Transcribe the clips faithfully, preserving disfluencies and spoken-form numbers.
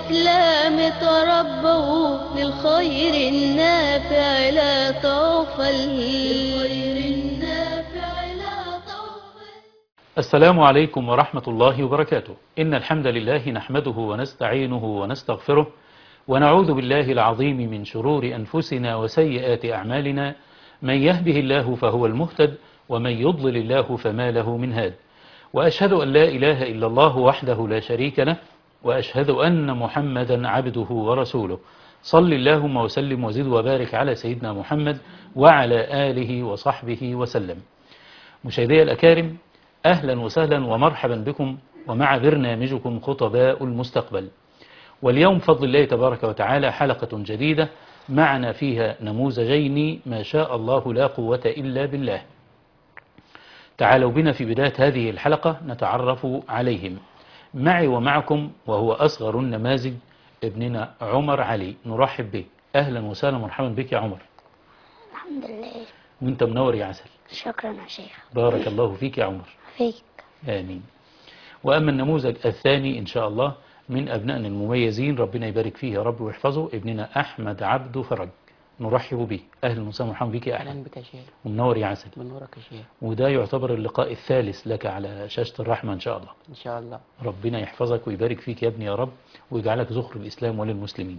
الإسلام تربوا للخير النافع لا تغفل. السلام عليكم ورحمة الله وبركاته. إن الحمد لله نحمده ونستعينه ونستغفره ونعوذ بالله العظيم من شرور أنفسنا وسيئات أعمالنا. من يهده الله فهو المهتد ومن يضلل الله فما له من هاد. وأشهد أن لا إله إلا الله وحده لا شريك له، وأشهد أن محمدا عبده ورسوله. صل اللهم وسلم وزد وبارك على سيدنا محمد وعلى آله وصحبه وسلم. مشاهدي الأكارم، أهلا وسهلا ومرحبا بكم ومع برنامجكم خطباء المستقبل. واليوم فضل الله تبارك وتعالى حلقة جديدة معنا فيها نموذجين ما شاء الله لا قوة إلا بالله. تعالوا بنا في بداية هذه الحلقة نتعرف عليهم. معي ومعكم وهو أصغر النماذج ابننا عمر علي، نرحب به. أهلا وسهلا ومرحبا بك يا عمر. الحمد لله. وانت منور يا عسل. شكرا يا شيخ. بارك الله فيك يا عمر. فيك. آمين. وأما النموذج الثاني إن شاء الله من أبنائنا المميزين، ربنا يبارك فيه يا رب ويحفظه، ابننا أحمد عبد فرج، نرحب به. أهلا وسهلا ومرحبا بك يا أحمد. أهلا بك يا شيخ. ومنور يا عسل. منورك يا شيخ. وده يعتبر اللقاء الثالث لك على شاشة الرحمة إن شاء الله. إن شاء الله. ربنا يحفظك ويبارك فيك يا ابني يا رب، ويجعلك ذخر الإسلام وللمسلمين.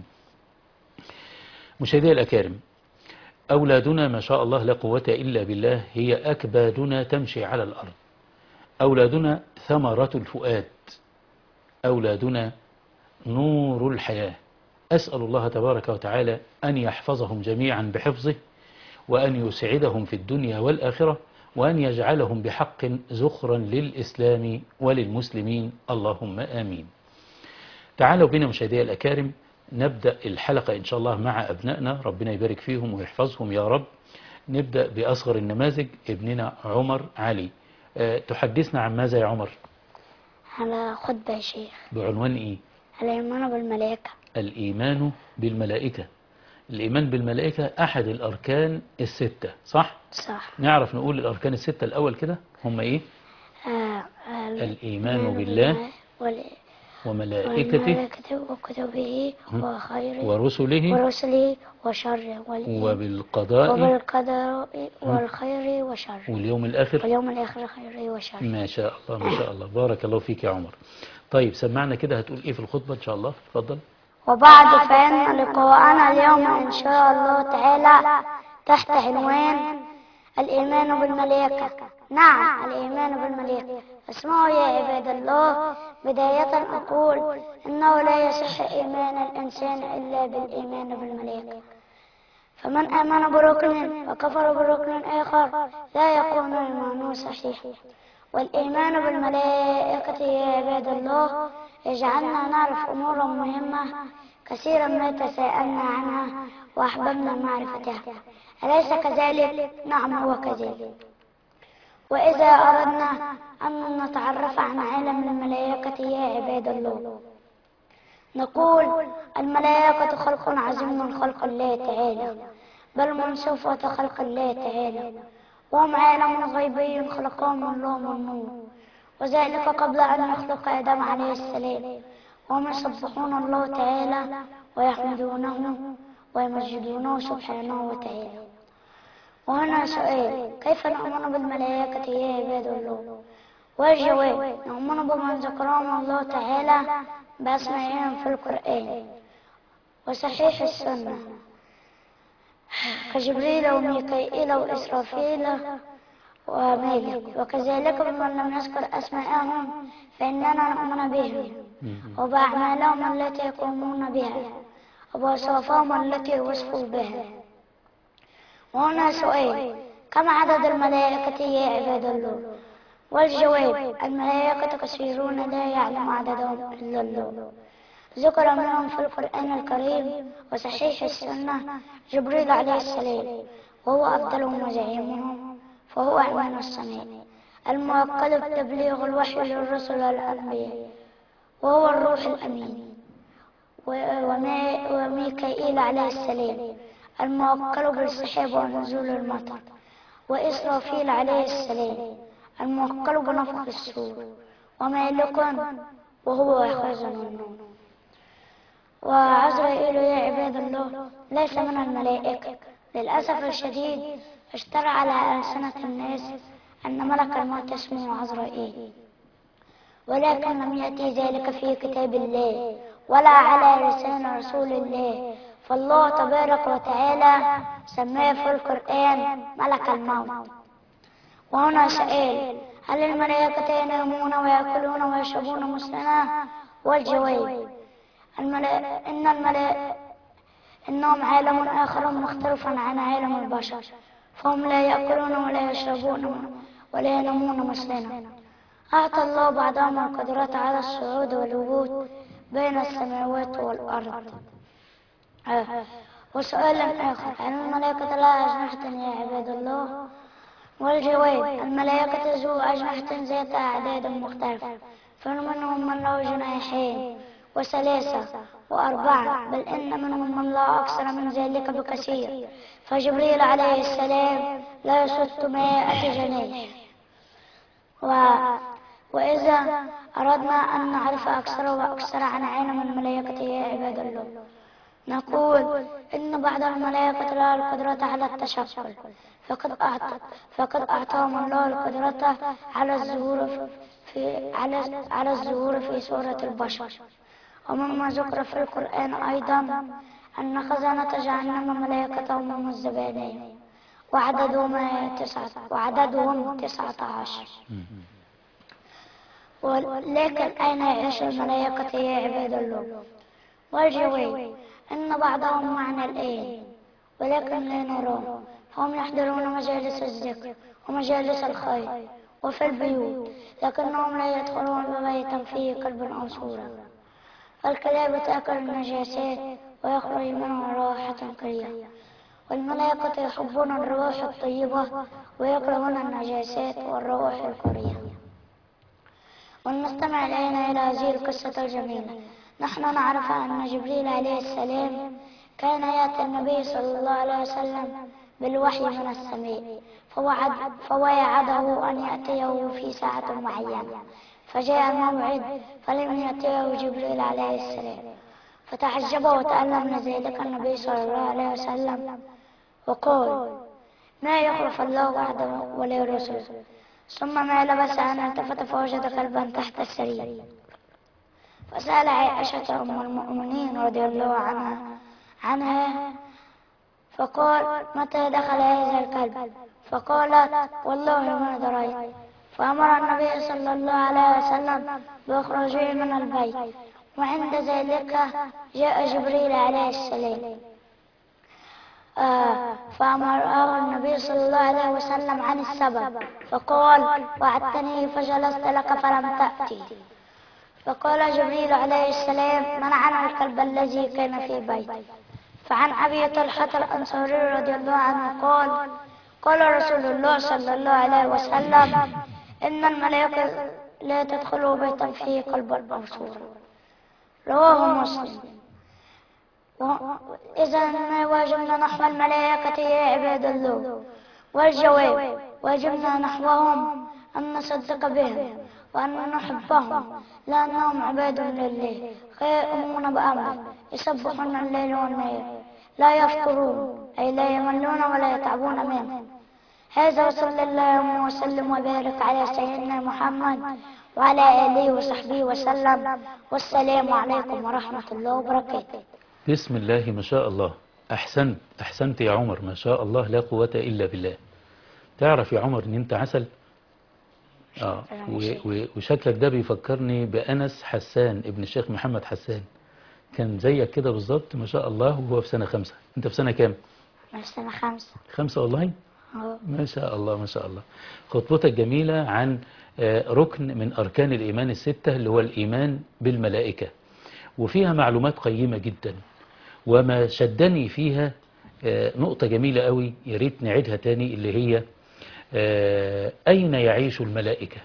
مشاهدي الأكارم، أولادنا ما شاء الله لا قوة إلا بالله هي أكبادنا تمشي على الأرض. أولادنا ثمرة الفؤاد، أولادنا نور الحياة. أسأل الله تبارك وتعالى أن يحفظهم جميعا بحفظه، وأن يسعدهم في الدنيا والآخرة، وأن يجعلهم بحق زخرا للإسلام وللمسلمين، اللهم آمين. تعالوا بنا مشاهدي الأكارم نبدأ الحلقة إن شاء الله مع أبنائنا، ربنا يبارك فيهم ويحفظهم يا رب. نبدأ بأصغر النماذج ابننا عمر علي. أه تحدثنا عن ماذا يا عمر؟ على خطبة يا شيخ. بعنوان إيه؟ الإيمان بالملائكة. الإيمان بالملائكة. الإيمان بالملائكة أحد الأركان الستة، صح؟ صح. نعرف نقول الأركان الستة الأول كده هم إيه؟ آه آه الإيمان بالله وال... وملائكته وملائكته وكتبه وخيره ورسله ورسله وشره وال... وبالقضاء وبالقدر والخير وشره واليوم الآخر واليوم الآخر خيره وشره. ما شاء الله ما شاء الله، بارك الله فيك يا عمر. طيب سمعنا كده، هتقول إيه في الخطبة إن شاء الله؟ اتفضل. وبعد فإن لقاءنا اليوم إن شاء الله تعالى تحت عنوان الإيمان بالملائكة. نعم، الإيمان بالملائكة. اسمعوا يا عباد الله، بداية أقول إنه لا يصح إيمان الإنسان إلا بالإيمان بالملائكة، فمن آمن بركن وكفر بركن آخر لا يكون إيمانه صحيحا. والإيمان بالملائكة يا عباد الله يجعلنا نعرف أمورا مهمة كثيرا ما تساءلنا عنها وأحببنا معرفتها، أليس كذلك؟ نعم هو كذلك. وإذا أردنا أن نتعرف عن عالم الملائكة يا عباد الله نقول الملائكة خلق عظيم من خلق الله تعالى، بل من صفة خلق الله تعالى، وهم عالم غيبي خلقهم الله من نور، وذلك قبل أن يخلق آدم عليه السلام. وهم يسبحون الله تعالى ويحمدونه ويمجدونه سبحانه وتعالى. وهنا سؤال: كيف نؤمن بالملائكة يا عباد الله؟ والجواب: نؤمن بمن ذكرهم الله تعالى بأسمائهم في القرآن وصحيح السنة كجبريل وميكائيل وإسرافيل ومالك، وكذلك بمن لم يذكر أسماءهم فإننا نؤمن بهم وبأعمالهم التي يقومون بها وبأوصافهم التي وصفوا بها. وهنا سؤال: كم عدد الملائكة يا عباد الله؟ والجواب: الملائكة كثيرون لا يعلم عددهم إلا الله. ذكر منهم في القرآن الكريم وصحيح السنة جبريل عليه السلام، وهو أفضلهم وزعيمهم، فهو أمين السماء الموكل بتبليغ الوحي للرسل والأنبياء، وهو الروح الأمين. وميكائيل عليه السلام الموكل بالسحاب ونزول المطر، وإسرافيل عليه السلام الموكل بنفخ الصور، ومالك وهو خازن النور. ليس من الملائكة. للأسف الشديد اشترى على ألسنة الناس أن ملك الموت اسمه عزرائيل، ولكن لم يأتي ذلك في كتاب الله ولا على لسان رسول الله، فالله تبارك وتعالى سماه في القرآن ملك الموت. وهنا سؤال: هل الملائكة ينامون ويأكلون ويشربون مثلنا؟ والجواب: الملائكة إن الملائكة إنهم عالم آخر مختلف عن عالم البشر، فهم لا يأكلون ولا يشربون ولا ينامون مثلنا. أعطى الله بعضهم القدرة على الصعود والهبوط بين السماوات والأرض. آه. وسؤال آخر: هل الملائكة لها أجنحة يا عباد الله؟ والجواب: الملائكة ذو أجنحة ذات أعداد مختلفة، فمنهم من له جناحين وثلاثة وأربعة، بل إن منهم من له أكثر من ذلك بكثير، فجبريل عليه السلام له ستمائة جناح. و... وإذا أردنا أن نعرف أكثر وأكثر عن عالم الملائكة يا عباد الله، نقول إن بعض الملائكة لها القدرة على التشكل، فقد أعطى فقد أعطاهم الله القدرة على الظهور في على على الظهور في صورة البشر. ومما ذكر في القرآن أيضا أن خزانة جهنم ملائكتهم هم الزبانية، وعددهم تسعة وعددهم تسعة عشر. ولكن أين يعيش الملائكة يا عباد الله؟ والجواب: إن بعضهم معنا الآن ولكن لا نراهم، فهم يحضرون مجالس الذكر ومجالس الخير وفي البيوت، لكنهم لا يدخلون ببيتا فيه كلب أو صورة. فالكلاب تأكل النجاسات ويخرج منها رائحة كريهة، والملائكة يحبون الروح الطيبة ويكرهون النجاسات والروح الكريهة. ولنستمع الآن إلى هذه القصة الجميلة. نحن نعرف أن جبريل عليه السلام كان يأتي النبي صلى الله عليه وسلم بالوحي من السماء، فوعد فوعده أن يأتيه في ساعة معينة، فجاء الموعد فلم يأتيه جبريل عليه السلام، فتعجب وتألم من ذلك النبي صلى الله عليه وسلم وقال: ما يخلف الله وعده ولا رسله. ثم ما لبث أن التفت فوجد كلبا تحت السرير، فسأل عائشة أم المؤمنين رضي الله عنها عنها فقال: متى دخل هذا الكلب؟ فقالت: والله ما دريت. فأمر النبي صلى الله عليه وسلم بإخراجه من البيت، وعند ذلك جاء جبريل عليه السلام آه فأمره النبي صلى الله عليه وسلم عن السبب، فقال: وعدتني فجلست لك فلم تأتي. فقال جبريل عليه السلام: منعنا الكلب الذي كان في بيتي. فعن أبي طلحة الأنصاري رضي الله عنه قال: قال رسول الله صلى الله عليه وسلم: إن الملائكة لا تدخل بيتا فيه كلب أو صورة. رواه مسلم. إذا ما واجبنا نحو الملائكة يا عباد الله؟ والجواب: واجبنا نحوهم أن نصدق بهم وأن نحبهم، لأنهم عباد لله قائمون بأمره، يسبحون الليل والنهار، لا يفطرون أي لا يملون ولا يتعبون منه. هذا وصلى الله وسلم وبارك على سيدنا محمد وعلى آله وصحبه وسلم، والسلام عليكم ورحمة الله وبركاته. بسم الله ما شاء الله. أحسنت أحسنت يا عمر، ما شاء الله لا قوة إلا بالله. تعرف يا عمر إن أنت عسل؟ آه وشكلك ده بيفكرني بأنس حسان ابن الشيخ محمد حسان، كان زيك كده بالظبط ما شاء الله، وهو في سنة خمسة. أنت في سنة كام؟ في سنة خمسة. خمسة والله؟ ما شاء الله ما شاء الله. خطبتك جميلة عن ركن من أركان الإيمان الستة اللي هو الإيمان بالملائكة، وفيها معلومات قيمة جدا. وما شدني فيها نقطة جميلة قوي، يا ريت نعيدها تاني، اللي هي أين يعيش الملائكة؟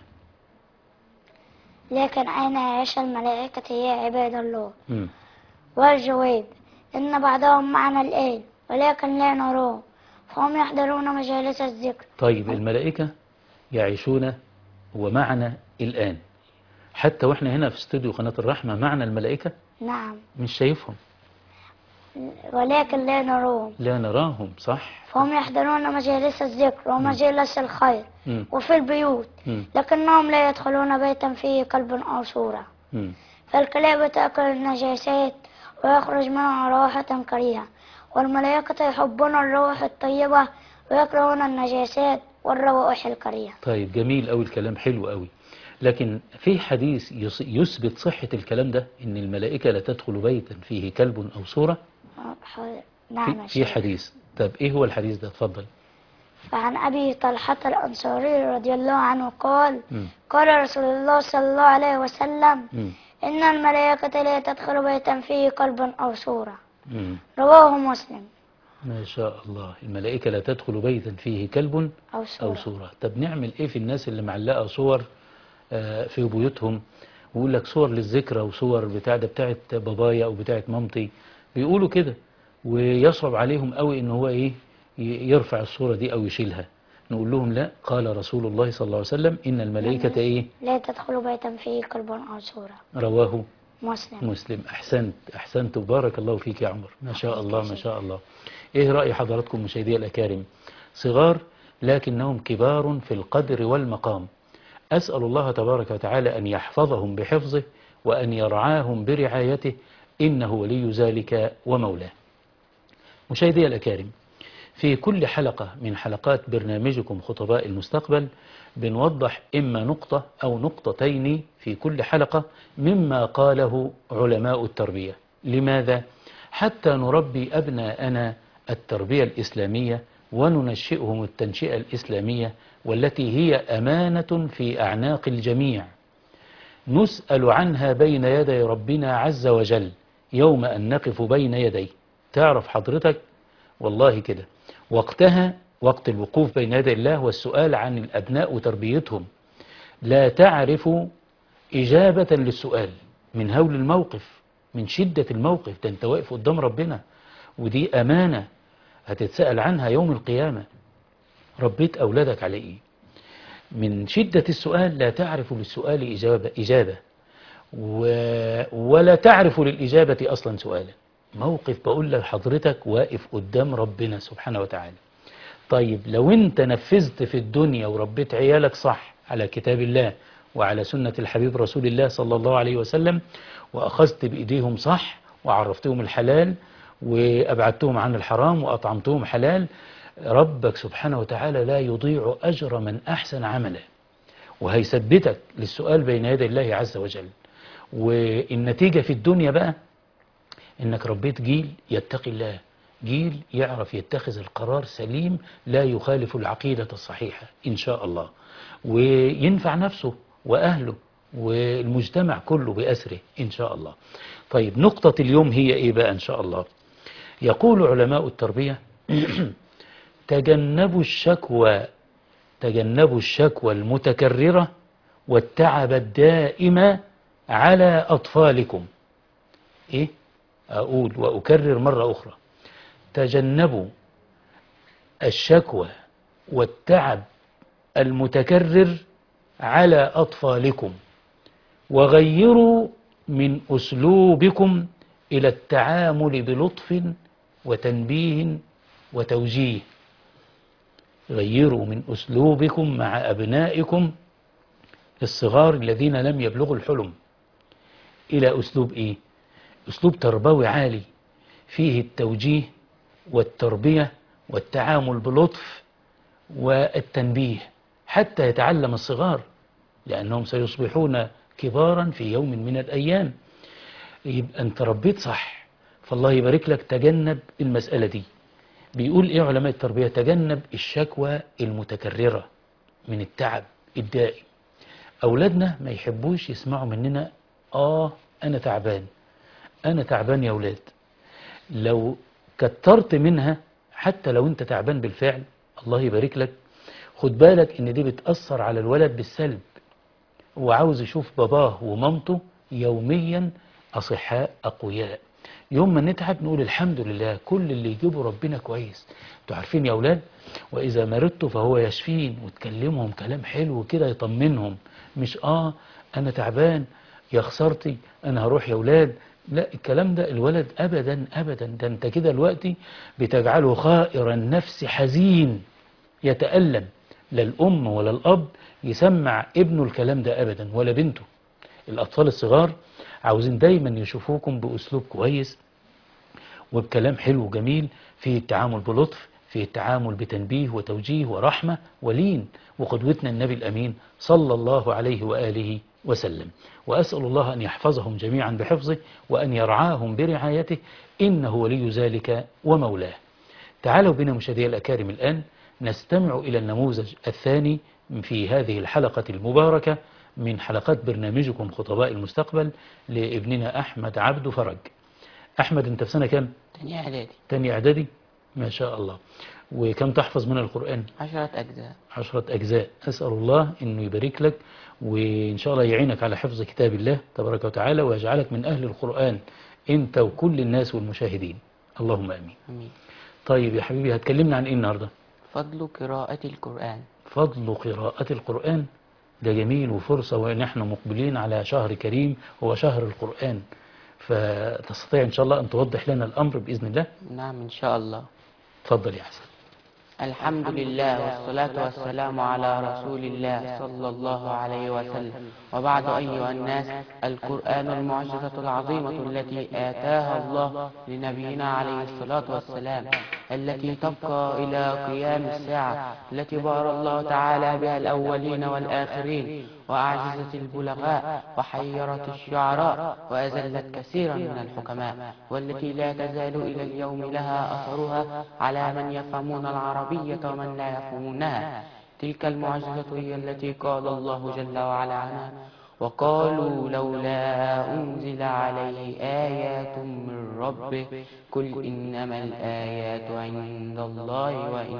لكن أين يعيش الملائكة يا عباد الله؟ م. والجواب: إن بعضهم معنا الآن ولكن لا نراه، فهم يحضرون مجالس الذكر. طيب الملائكة يعيشون ومعنا الآن، حتى وإحنا هنا في استوديو قناة الرحمة معنا الملائكة؟ نعم. مش شايفهم؟ ولكن لا نراهم. لا نراهم، صح. فهم يحضرون مجالس الذكر ومجالس الخير مم. وفي البيوت، مم. لكنهم لا يدخلون بيتا فيه كلب أو صورة. مم. فالكلاب تأكل النجاسات ويخرج منها رائحة كريهة، والملائكة يحبون الروح الطيبة ويكرهون النجاسات والروائح الكريهة. طيب، جميل أوي الكلام، حلو أوي. لكن في حديث يص- يثبت صحة الكلام ده، إن الملائكة لا تدخل بيتا فيه كلب أو صورة. حاضر. في, نعم يا في شيخ. حديث. طب إيه هو الحديث ده؟ اتفضل. فعن أبي طلحة الأنصاري رضي الله عنه قال مم. قال رسول الله صلى الله عليه وسلم مم. إن الملائكة لا تدخل بيتا فيه كلب أو صورة. مم. رواه مسلم. ما شاء الله، الملائكة لا تدخل بيتا فيه كلب أو صورة. أو صورة. طب نعمل إيه في الناس اللي معلقة صور آه، في بيوتهم، ويقول لك صور للذكرى وصور بتاع ده بتاعت بابايا أو بتاعت مامتي، بيقولوا كده، ويصعب عليهم قوي إن هو إيه ي- يرفع الصورة دي أو يشيلها. نقول لهم لا، قال رسول الله صلى الله عليه وسلم إن الملائكة إيه؟ لا تدخل بيتا فيه كلب أو صورة. رواه مسلم. مسلم. أحسنت أحسنت، بارك الله فيك يا عمر، ما شاء عليك الله يا ما شيخ. شاء الله. إيه رأي حضراتكم مشاهدي الأكارم؟ صغار لكنهم كبار في القدر والمقام. أسأل الله تبارك وتعالى أن يحفظهم بحفظه وأن يرعاهم برعايته، إنه ولي ذلك ومولاه. مشاهدي الأكارم، في كل حلقة من حلقات برنامجكم خطباء المستقبل بنوضح إما نقطة أو نقطتين في كل حلقة مما قاله علماء التربية. لماذا؟ حتى نربي أبناءنا التربية الإسلامية وننشئهم التنشئة الإسلامية، والتي هي أمانة في أعناق الجميع نسأل عنها بين يدي ربنا عز وجل يوم أن نقف بين يديه. تعرف حضرتك والله كده وقتها، وقت الوقوف بين يدي الله والسؤال عن الأبناء وتربيتهم، لا تعرف إجابة للسؤال من هول الموقف، من شدة الموقف. ده أنت واقف قدام ربنا، ودي أمانة هتتسأل عنها يوم القيامة. ربيت أولادك على إيه؟ من شدة السؤال لا تعرف للسؤال إجابة, إجابة و... ولا تعرف للإجابة أصلا سؤالا. موقف بقول لحضرتك واقف قدام ربنا سبحانه وتعالى. طيب لو انت نفذت في الدنيا وربيت عيالك صح على كتاب الله وعلى سنة الحبيب رسول الله صلى الله عليه وسلم، وأخذت بإيديهم صح وعرفتهم الحلال وأبعدتهم عن الحرام وأطعمتهم حلال، ربك سبحانه وتعالى لا يضيع أجر من أحسن عملا، وهيثبتك للسؤال بين يدي الله عز وجل. والنتيجة في الدنيا بقى إنك ربيت جيل يتقي الله، جيل يعرف يتخذ القرار سليم لا يخالف العقيدة الصحيحة إن شاء الله، وينفع نفسه وأهله والمجتمع كله بأسره إن شاء الله. طيب نقطة اليوم هي إيه بقى إن شاء الله؟ يقول علماء التربية تجنبوا الشكوى تجنبوا الشكوى المتكررة والتعب الدائم على أطفالكم. إيه؟ أقول وأكرر مرة أخرى، تجنبوا الشكوى والتعب المتكرر على أطفالكم، وغيروا من أسلوبكم إلى التعامل بلطف وتنبيه وتوجيه. غيروا من أسلوبكم مع أبنائكم الصغار الذين لم يبلغوا الحلم إلى أسلوب إيه؟ أسلوب تربوي عالي فيه التوجيه والتربية والتعامل بلطف والتنبيه، حتى يتعلم الصغار، لأنهم سيصبحون كبارا في يوم من الأيام. يبقى أنت ربيت صح، فالله يبارك لك. تجنب المسألة دي. بيقول إيه علماء التربية؟ تجنب الشكوى المتكررة من التعب الدائم. أولادنا ما يحبوش يسمعوا مننا آه أنا تعبان أنا تعبان يا أولاد. لو كترت منها حتى لو أنت تعبان بالفعل، الله يبارك لك، خد بالك إن دي بتأثر على الولد بالسلب. هو عاوز يشوف باباه ومامته يوميا أصحاء أقوياء. يوم ما نتعب نقول الحمد لله، كل اللي يجيبه ربنا كويس. انتوا عارفين يا أولاد، وإذا مرضت فهو يشفين، وتكلمهم كلام حلو كده يطمنهم، مش آه أنا تعبان يا خسرتي أنا هروح يا أولاد لا الكلام ده الولد أبدا أبدا، ده أنت كده دلوقتي بتجعله خائر النفس حزين يتألم. لا الأم ولا الأب يسمع ابنه الكلام ده أبدا ولا بنته. الأطفال الصغار عاوزين دايما يشوفوكم بأسلوب كويس وبكلام حلو وجميل، في التعامل بلطف، في التعامل بتنبيه وتوجيه ورحمة ولين، وقدوتنا النبي الأمين صلى الله عليه وآله وسلم. وأسأل الله أن يحفظهم جميعا بحفظه وأن يرعاهم برعايته، إنه ولي ذلك ومولاه. تعالوا بنا مشاهدي الأكارم الآن نستمع إلى النموذج الثاني في هذه الحلقة المباركة من حلقات برنامجكم خطباء المستقبل لابننا أحمد عبد فرج. أحمد أنت في سنة كام؟ تاني إعدادي. تاني إعدادي، ما شاء الله. وكم تحفظ من القرآن؟ عشرة أجزاء. عشرة أجزاء. أسأل الله أنه يبارك لك وإن شاء الله يعينك على حفظ كتاب الله تبارك وتعالى ويجعلك من أهل القرآن أنت وكل الناس والمشاهدين، اللهم أمين. أمين. طيب يا حبيبي هتكلمنا عن إيه النهاردة؟ فضل قراءة القرآن. فضل قراءة القرآن، ده جميل وفرصة، ونحن مقبلين على شهر كريم هو شهر القرآن، فتستطيع إن شاء الله أن توضح لنا الأمر بإذن الله؟ نعم إن شاء الله. تفضل يا حسن. الحمد لله والصلاة والسلام على رسول الله صلى الله عليه وسلم، وبعد أيها الناس، القرآن المعجزة العظيمة التي آتاها الله لنبينا عليه الصلاة والسلام، التي تبقى إلى قيام الساعة، التي بار الله تعالى بها الأولين والآخرين، وأعجزت البلغاء وحيرت الشعراء وأذلت كثيرا من الحكماء، والتي لا تزال إلى اليوم لها أثرها على من يفهمون العربية ومن لا يفهمونها. تلك المعجزة هي التي قال الله جل وعلا عنها: وقالوا لولا أنزل عليه آيات من ربه قل إنما الآيات عند الله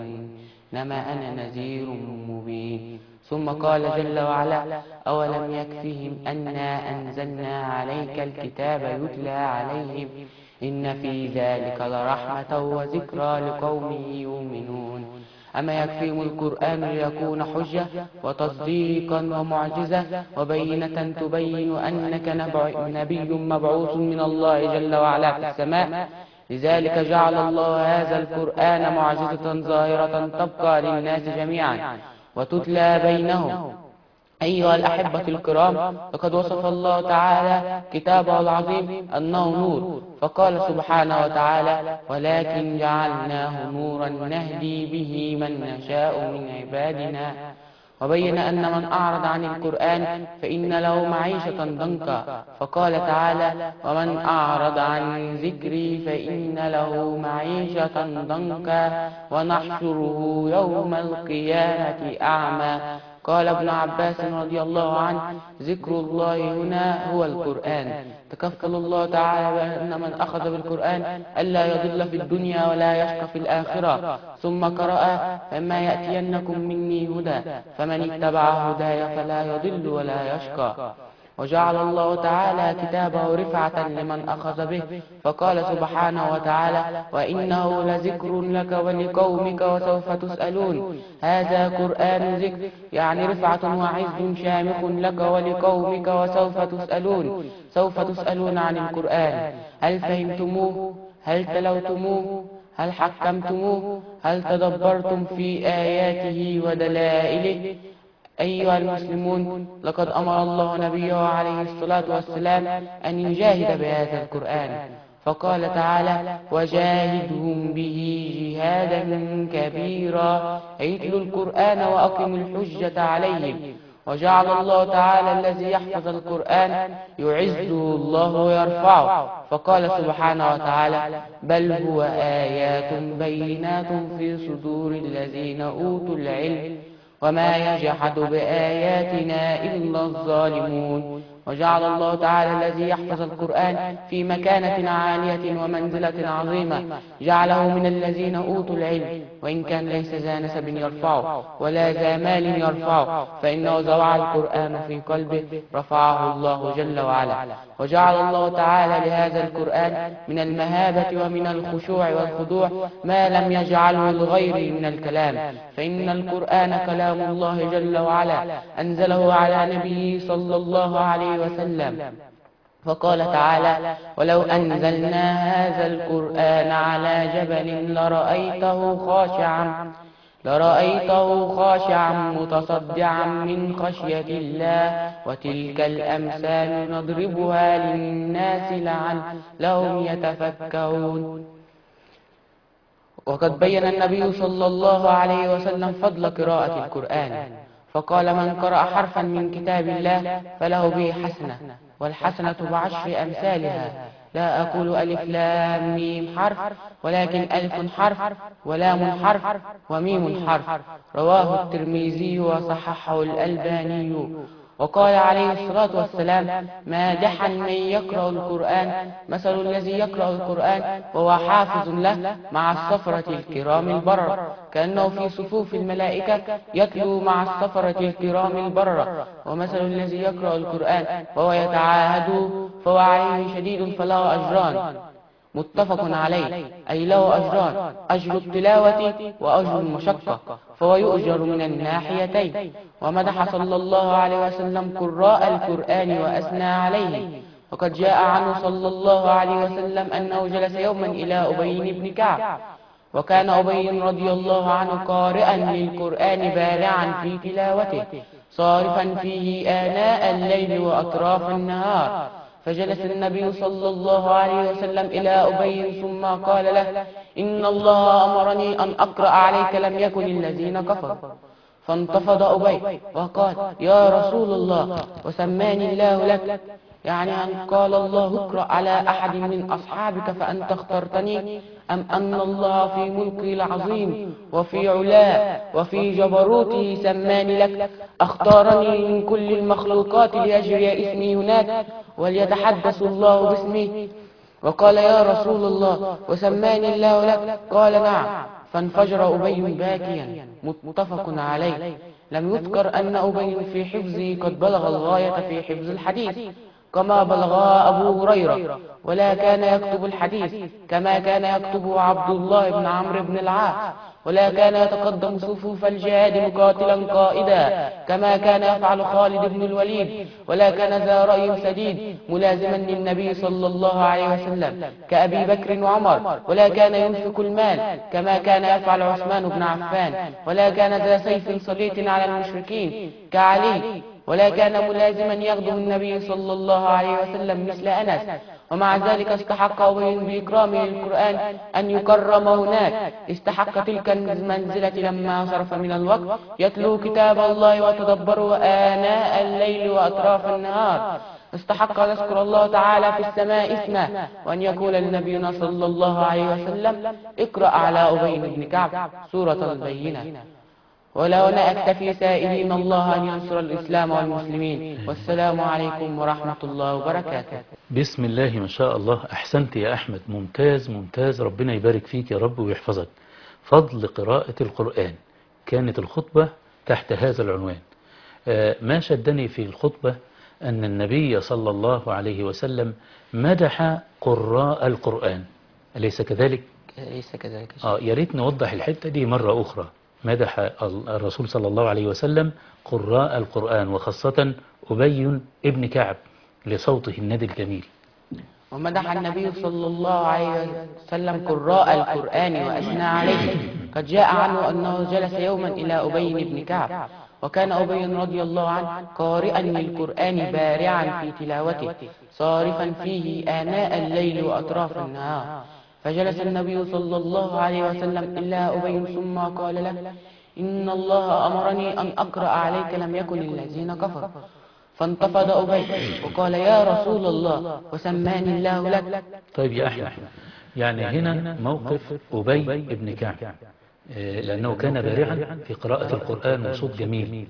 وإنما أنا نذير مبين. ثم قال جل وعلا: أولم يكفهم أنا أنزلنا عليك الكتاب يتلى عليهم إن في ذلك لرحمة وذكرى لقوم يؤمنون. أما يكفيهم القرآن ليكون حجة وتصديقا ومعجزة وبينة تبين أنك نبي مبعوث من الله جل وعلا في السماء. لذلك جعل الله هذا القرآن معجزة ظاهرة تبقى للناس جميعا وتتلى بينهم. أيها الأحبة الكرام، لقد وصف الله تعالى كتابه العظيم أنه نور، فقال سبحانه وتعالى: ولكن جعلناه نورا نهدي به من نشاء من عبادنا. وبين أن من أعرض عن القرآن فإن له معيشة ضنكا، فقال تعالى: ومن أعرض عن ذكري فإن له معيشة ضنكا ونحشره يوم القيامة أعمى. قال ابن عباس رضي الله عنه: ذكر الله هنا هو القرآن. تكفل الله تعالى بأن من أخذ بالقرآن ألا يضل في الدنيا ولا يشقى في الآخرة. ثم قرأ: فما يأتينكم مني هدى فمن اتبع هداي فلا يضل ولا يشقى. وجعل الله تعالى كتابه رفعة لمن أخذ به، فقال سبحانه وتعالى: وإنه لذكر لك ولقومك وسوف تسألون. هذا قرآن ذكر، يعني رفعة وعز شامخ لك ولقومك وسوف تسألون. سوف تسألون عن القرآن، هل فهمتموه؟ هل تلوتموه؟ هل حكمتموه؟ هل تدبرتم في آياته ودلائله؟ أيها المسلمون، لقد أمر الله نبيه عليه الصلاة والسلام أن يجاهد بهذا القرآن، فقال تعالى: وجاهدهم به جهادا كبيرا اتلوا القرآن وأقم الحجة عليهم. وجعل الله تعالى الذي يحفظ القرآن يعزه الله ويرفعه، فقال سبحانه وتعالى: بل هو آيات بينات في صدور الذين أوتوا العلم وما يجحد بآياتنا إلا الظالمون. وجعل الله تعالى الذي يحفظ القرآن في مكانة عالية ومنزلة عظيمة، جعله من الذين أوتوا العلم، وإن كان ليس ذا نسب يرفعه ولا ذا مال يرفعه، فإنه زرع القرآن في قلبه رفعه الله جل وعلا. وجعل الله تعالى لهذا القرآن من المهابة ومن الخشوع والخضوع ما لم يجعله لغيره من الكلام، فإن القرآن كلام الله جل وعلا أنزله على نبيه صلى الله عليه وسلم فقال تعالى: ولو أنزلنا هذا القرآن على جبل لرأيته خاشعا لرأيته خاشعا متصدعا من خشية الله وتلك الأمثال نضربها للناس لعلهم يتفكرون. وقد بين النبي صلى الله عليه وسلم فضل قراءة القرآن، فقال: من قرأ حرفا من كتاب الله فله به حسنة، والحسنة بعشر أمثالها، لا أقول ألف لام ميم حرف، ولكن ألف حرف ولام حرف وميم حرف. رواه الترمذي وصححه الألباني. وقال عليه الصلاة والسلام: مادحا من يقرأ القرآن مثل الذي يقرأ القرآن وهو حافظ له مع السفرة الكرام البررة، كأنه في صفوف الملائكة يتلو مع السفرة الكرام البررة. ومثل الذي يقرأ القرآن وهو يتعاهد فهو عليه شديد فله أجران، متفق عليه، أي له أجران: أجر التلاوة وأجر المشقة، فهو يؤجر من الناحيتين. ومدح صلى الله عليه وسلم قراء القرآن وأثنى عليه. وقد جاء عنه صلى الله عليه وسلم أنه جلس يوما إلى أبي بن كعب، وكان أبي رضي الله عنه قارئا للقرآن بارعا في تلاوته، صارفا فيه آناء الليل وأطراف النهار. فجلس النبي صلى الله عليه وسلم إلى أبي ثم قال له: إن الله أمرني أن أقرأ عليك لم يكن الذين كفروا. فانتفض أبي وقال: يا رسول الله، وسماني الله لك، يعني أن قال الله اقرأ على أحد من أصحابك فأنت اخترتني، أم أن الله في ملكه العظيم وفي علاه وفي جبروته سماني لك، اختارني من كل المخلوقات ليجري اسمي هناك وليتحدث الله باسمي. وقال: يا رسول الله، وسماني الله لك؟ قال: نعم. فانفجر أبي باكيا، متفق عليه. لم يذكر أن أبي في حفظه قد بلغ الغاية في حفظ الحديث كما بلغها أبو هريرة، ولا كان يكتب الحديث كما كان يكتبه عبد الله بن عمرو بن العاص، ولا كان يتقدم صفوف الجهاد مقاتلا قائدا كما كان يفعل خالد بن الوليد، ولا كان ذا رأي سديد ملازما للنبي صلى الله عليه وسلم كأبي بكر وعمر، ولا كان ينفق المال كما كان يفعل عثمان بن عفان، ولا كان ذا سيف سليط على المشركين كعلي، ولا كان ملازما يخدم النبي صلى الله عليه وسلم مثل أنس. ومع ذلك استحق أبي بإكرامه للقرآن أن يكرم هناك، استحق تلك المنزلة لما صرف من الوقت يتلو كتاب الله وتدبره آناء الليل وأطراف النهار. استحق أن يذكر الله تعالى في السماء اسمه، وأن يقول لنبينا صلى الله عليه وسلم: اقرأ على أبي بن كعب سورة البينة. ولا هنا أكتفي سائلين الله أن ينصر الإسلام والمسلمين. والسلام عليكم ورحمة الله وبركاته. بسم الله ما شاء الله، أحسنت يا أحمد، ممتاز ممتاز، ربنا يبارك فيك يا رب ويحفظك. فضل قراءة القرآن، كانت الخطبة تحت هذا العنوان. ما شدني في الخطبة أن النبي صلى الله عليه وسلم مدح قراء القرآن، أليس كذلك؟ ليس كذلك. آه يا ريت نوضح الحتة دي مرة أخرى. مدح الرسول صلى الله عليه وسلم قراء القرآن، وخاصة أبي ابن كعب لصوته الندي الجميل. ومدح النبي صلى الله عليه وسلم قراء القرآن وأثنى عليه. قد جاء عنه أنه جلس يوما إلى أبي بن كعب، وكان أبي رضي الله عنه قارئا للقرآن بارعا في تلاوته، صارفا فيه آناء الليل وأطراف النهار. فجلس النبي صلى الله عليه وسلم إلى أبي ثم قال له: إن الله أمرني أن أقرأ عليك لم يكن الذين كفروا. فانتفض أبي وقال: يا رسول الله، وسماني الله لك. طيب يا أحمد، يعني هنا موقف أبي ابن كعب، لأنه كان بارعا في قراءة القرآن وصوت جميل.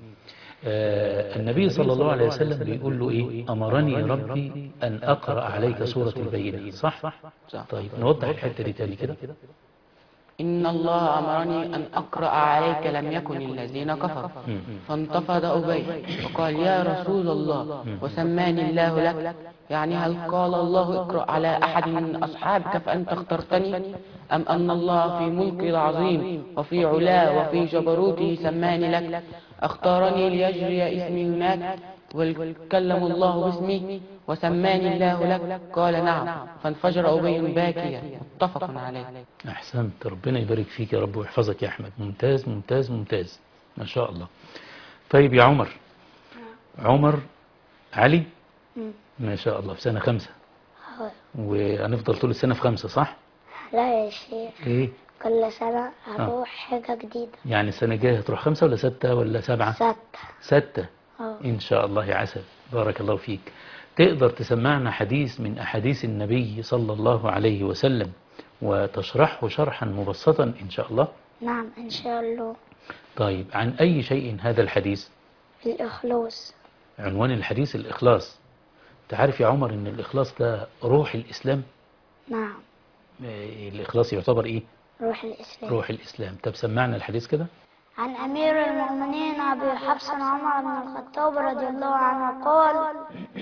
النبي صلى الله عليه وسلم بيقول له إيه؟ أمرني ربي أن أقرأ عليك سورة البينة، صح؟ طيب نوضح الحتة دي تاني كده. إن الله أمرني أن أقرأ عليك لم يكن الذين كفروا. فانتفض أبي وقال: يا رسول الله، وسماني الله لك، يعني هل قال الله اقرأ على أحد من أصحابك فأنت اخترتني، أم أن الله في ملكه العظيم وفي علاه وفي جبروته سماني لك، اختارني ليجري اسمي هناك ويكلم الله باسمي. وسماني الله لك؟ قال نعم، فانفجر أبي باكيا. متفق عليه. أحسنت، ربنا يبارك فيك يا رب ويحفظك يا أحمد. ممتاز ممتاز ممتاز ما شاء الله. طيب يا عمر، عمر علي ما شاء الله في سنة خمسة، وهنفضل طول السنة في خمسة صح؟ لا يا شيخ، ايه كل سنة هروح حاجة جديدة. يعني السنة الجاية هتروح خمسة ولا ستة ولا سبعة؟ ستة. ستة اه إن شاء الله يا عسل، بارك الله فيك. تقدر تسمعنا حديث من أحاديث النبي صلى الله عليه وسلم وتشرحه شرحا مبسطا إن شاء الله؟ نعم إن شاء الله. طيب عن أي شيء هذا الحديث؟ الإخلاص. عنوان الحديث الإخلاص. تعرف يا عمر إن الإخلاص ده روح الإسلام؟ نعم. إيه الإخلاص يعتبر إيه؟ روح الإسلام. روح الإسلام. طب سمعنا الحديث كده. عن أمير المؤمنين أبي حفص عمر بن الخطاب رضي الله عنه قال: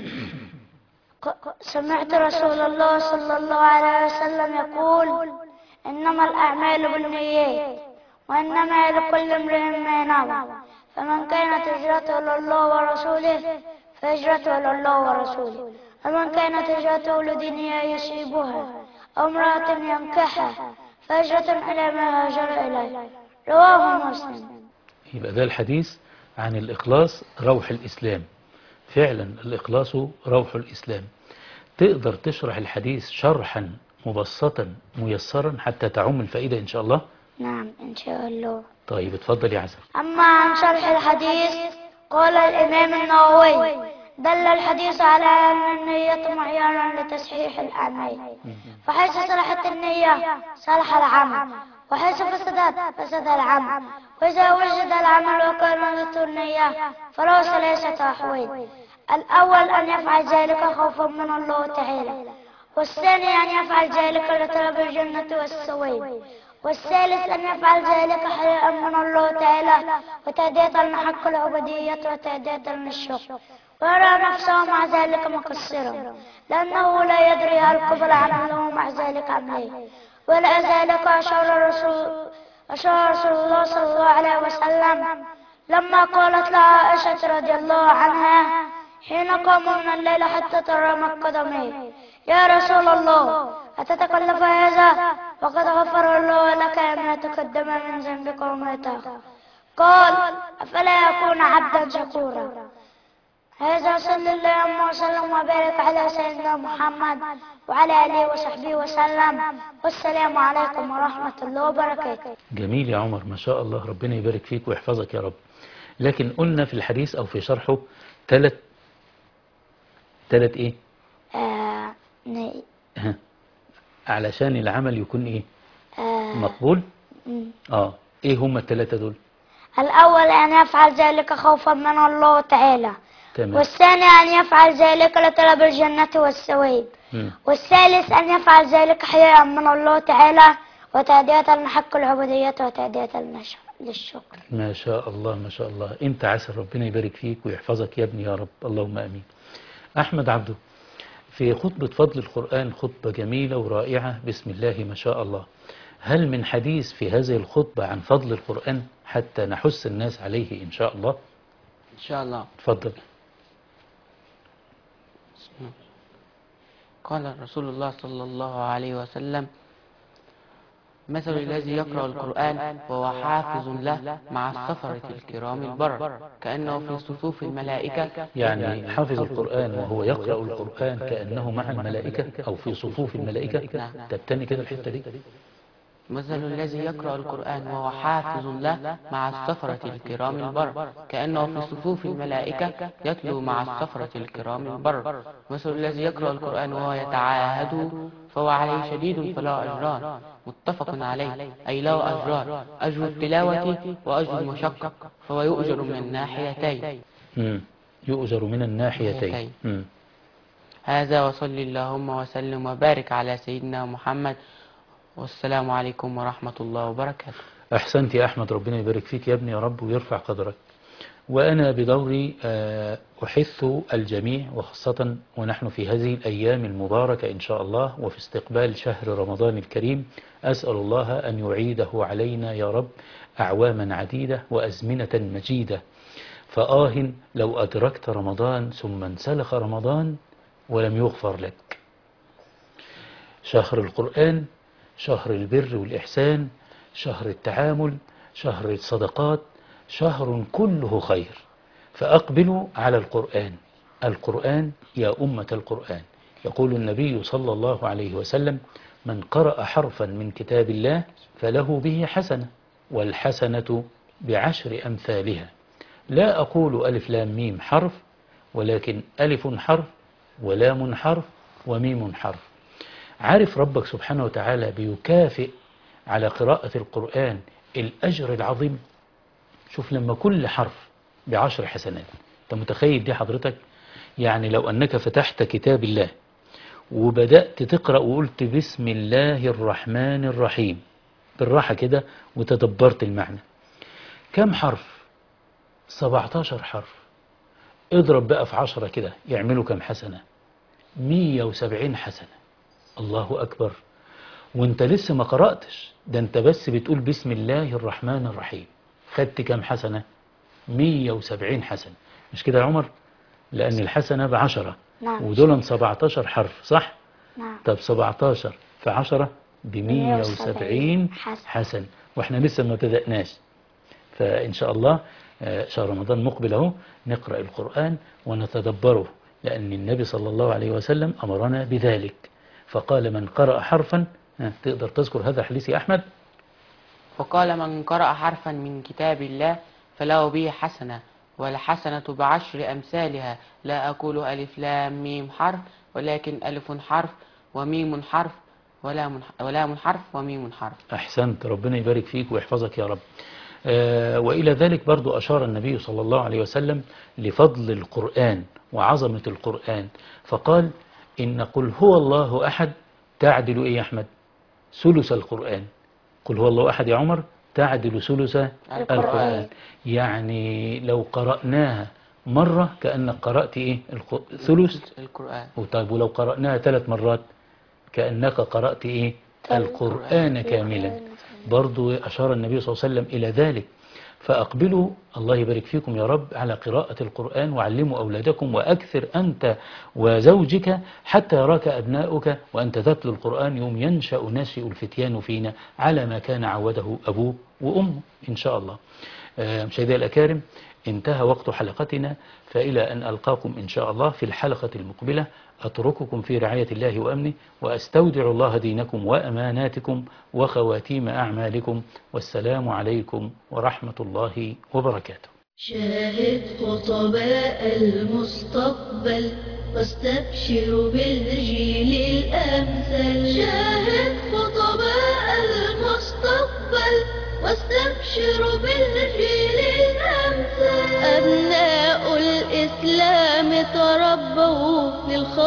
سمعت رسول الله صلى الله عليه وسلم يقول: إنما الأعمال بالنيات وإنما لكل امرئ ما نوى، فمن كانت هجرته إلى الله ورسوله فهجرته إلى الله ورسوله، ومن كانت هجرته لدنيا يصيبها أو امرأة ينكحها فهجرة إلى ما هاجر إليه. رواه مسلم. يبقى ده الحديث عن الإخلاص روح الإسلام. فعلا الإخلاص روح الإسلام. تقدر تشرح الحديث شرحا مبسطا ميسرا حتى تعم الفائدة إن شاء الله؟ نعم إن شاء الله. طيب اتفضل يا عسل. أما عن شرح الحديث قال الإمام النووي: دل الحديث على أن النية معيار لتصحيح الأعمال، فحيث صلحت النية صلح العمل، وحيث فسدت فسد العمل، وإذا وجد العمل وكانت النية فله ثلاثة أحوال: الأول أن يفعل ذلك خوفا من الله تعالى، والثاني أن يفعل ذلك لطلب الجنة والثواب، والثالث أن يفعل ذلك حياء من الله تعالى وتأدية لحق العبودية وتأدية للشكر، ويرى نفسه مع ذلك مقصرا لأنه لا يدري هل قبل عمله مع ذلك أم لا. ولذلك أشار الرسول أشار رسول الله صلى الله عليه وسلم لما قالت لها عائشة رضي الله عنها حين قاموا من الليل حتى ترمت قدميه: يا رسول الله أتتكلف هذا وقد غفر الله لك ما تقدم من ذنبك وما تأخر؟ قال: أفلا يكون عبدا شكورا. هذا صلى الله وسلم وبارك على سيدنا محمد وعلى آله وصحبه وسلم، والسلام عليكم ورحمة الله وبركاته. جميل يا عمر ما شاء الله، ربنا يبارك فيك ويحفظك يا رب. لكن قلنا في الحديث أو في شرحه ثلاث ثلاث إيه؟ آه ني. علشان العمل يكون إيه؟ آه مقبول؟ م. آه إيه هم الثلاثة دول؟ الأول أن يفعل ذلك خوفا من الله تعالى، تمام. والثاني أن يفعل ذلك لطلب الجنة والثواب، والثالث أن يفعل ذلك حياء من الله تعالى وتأدية لحق العبودية وتأدية للشكر. ما شاء الله ما شاء الله. انت عسل، ربنا يبارك فيك ويحفظك يا ابني يا رب، اللهم امين. احمد عبده، في خطبة فضل القرآن خطبة جميلة ورائعة بسم الله ما شاء الله، هل من حديث في هذه الخطبة عن فضل القرآن حتى نحث الناس عليه إن شاء الله؟ إن شاء الله. تفضل. قال رسول الله صلى الله عليه وسلم: مثل الذي يقرأ القرآن وهو حافظ له مع السفرة الكرام البر كأنه في صفوف الملائكة. يعني حافظ القرآن وهو يقرأ القرآن كأنه مع الملائكة أو في صفوف الملائكة. نعم. تبتني كده الحتة دي. مثل الذي يقرأ القرآن وهو حافظ له مع السفرة الكرام البر كأنه في صفوف الملائكة يتلو مع السفرة الكرام البر. مثل الذي يقرأ القرآن وهو يتعاهده فهو عليه شديد فله أجران متفق عليه، أي له أجران: أجر التلاوة وأجر المشقة، فهو يؤجر من الناحيتين. مم. يؤجر من الناحيتين. مم. هذا وصل اللهم وسلم وبارك على سيدنا محمد، والسلام عليكم ورحمة الله وبركاته. أحسنت يا أحمد، ربنا يبارك فيك يا ابني يا رب ويرفع قدرك. وأنا بدوري أحث الجميع وخاصة ونحن في هذه الأيام المباركة إن شاء الله وفي استقبال شهر رمضان الكريم، أسأل الله أن يعيده علينا يا رب أعواما عديدة وأزمنة مجيدة. فآه لو أدركت رمضان ثم انسلخ رمضان ولم يغفر لك. شهر القرآن شهر البر والإحسان، شهر التعامل، شهر الصدقات، شهر كله خير. فأقبلوا على القرآن. القرآن يا أمة القرآن، يقول النبي صلى الله عليه وسلم: من قرأ حرفا من كتاب الله فله به حسنة، والحسنة بعشر أمثالها. لا أقول ألف لام ميم حرف، ولكن ألف حرف ولام حرف وميم حرف. عارف ربك سبحانه وتعالى بيكافئ على قراءة القرآن الأجر العظيم. شوف لما كل حرف بعشر حسنات، أنت متخيل دي حضرتك؟ يعني لو أنك فتحت كتاب الله وبدأت تقرأ وقلت بسم الله الرحمن الرحيم بالراحة كده وتدبرت المعنى، كم حرف؟ سبعتاشر حرف. اضرب بقى في عشرة كده يعملوا كم حسنة؟ مية وسبعين حسنة. الله أكبر. وانت لسه ما قرأتش، ده انت بس بتقول بسم الله الرحمن الرحيم، خدت كم حسنة؟ مية وسبعين حسنة. مش كده يا عمر؟ لأن الحسنة بعشرة. نعم. ودول سبعتاشر حرف، صح؟ نعم. طب سبعتاشر في عشرة بمية وسبعين حسن، واحنا لسه ما بدأناش. فإن شاء الله شهر رمضان مقبل اهو نقرأ القرآن ونتدبره، لأن النبي صلى الله عليه وسلم أمرنا بذلك، فقال: من قرأ حرفا. تقدر تذكر هذا الحديث يا أحمد؟ فقال: من قرأ حرفا من كتاب الله فله به حسنة، والحسنة بعشر أمثالها. لا أقول ألف لام ميم حرف، ولكن ألف حرف وميم حرف ولام ولام حرف وميم حرف. أحسنت، ربنا يبارك فيك ويحفظك يا رب. آه وإلى ذلك برضو أشار النبي صلى الله عليه وسلم لفضل القرآن وعظمة القرآن، فقال: إن قل هو الله أحد تعدل إيه يا أحمد؟ ثلث القرآن. قل هو الله أحد يا عمر تعدل ثلث القرآن. القرآن. يعني لو قرأناها مرة كأنك قرأت إيه؟ ثلث القرآن. طيب ولو قرأناها ثلاث مرات كأنك قرأت إيه؟ القرآن كاملا. برضو أشار النبي صلى الله عليه وسلم إلى ذلك. فأقبلوا، الله يبارك فيكم يا رب، على قراءة القرآن، وعلموا أولادكم، وأكثر أنت وزوجك حتى يراك أبناؤك وأنت تتلو القرآن، يوم ينشأ ناشئ الفتيان فينا على ما كان عوده أبوه وأمه إن شاء الله. مشاهدي الأكارم، انتهى وقت حلقتنا، فإلى أن ألقاكم إن شاء الله في الحلقة المقبلة، أترككم في رعاية الله وأمنه، وأستودع الله دينكم وأماناتكم وخواتيم أعمالكم، والسلام عليكم ورحمة الله وبركاته. شاهد خطباء المستقبل واستبشر بالجيل الأمثل. شاهد خطباء المستقبل واستبشر بالجيل الأمثل. أبناء الإسلام تربوا للخير